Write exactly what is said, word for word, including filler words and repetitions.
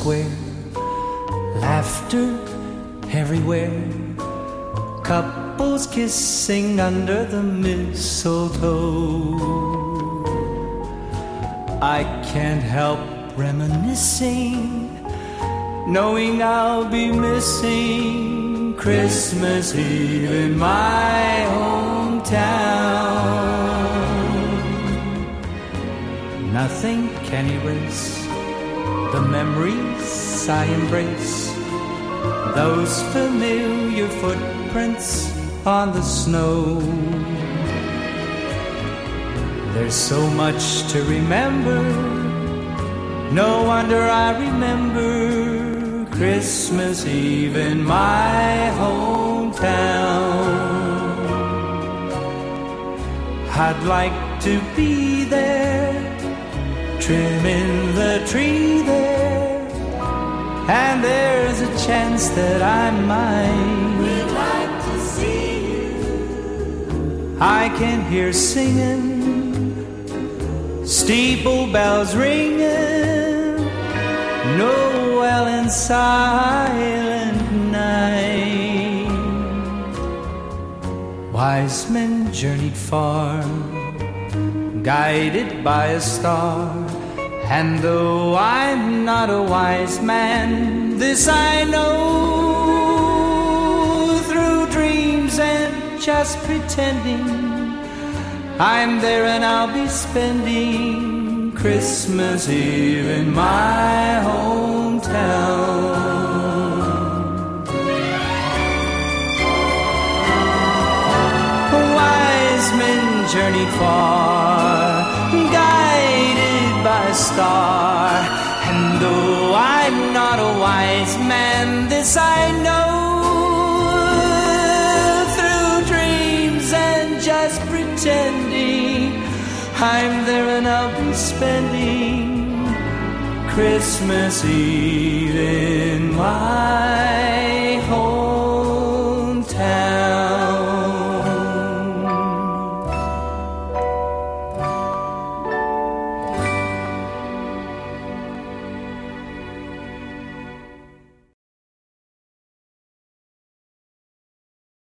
square, laughter everywhere, couples kissing under the mistletoe. I can't help reminiscing, knowing I'll be missing Christmas Eve in my hometown. Nothing can erase the memories I embrace, those familiar footprints on the snow. There's so much to remember, no wonder I remember Christmas Eve in my hometown. I'd like to be there, trimming the tree there, and there's a chance that I might. We'd like to see you. I can hear singing, steeple bells ringing, Noel in silent night. Wise men journeyed far, guided by a star, and though I'm not a wise man, this I know, through dreams and just pretending, I'm there and I'll be spending Christmas Eve in my hometown. Wise men journeyed far, guided by a star, and though I'm not a wise man, this I know, through dreams and just pretending, I'm there and I'll be spending Christmas Eve in my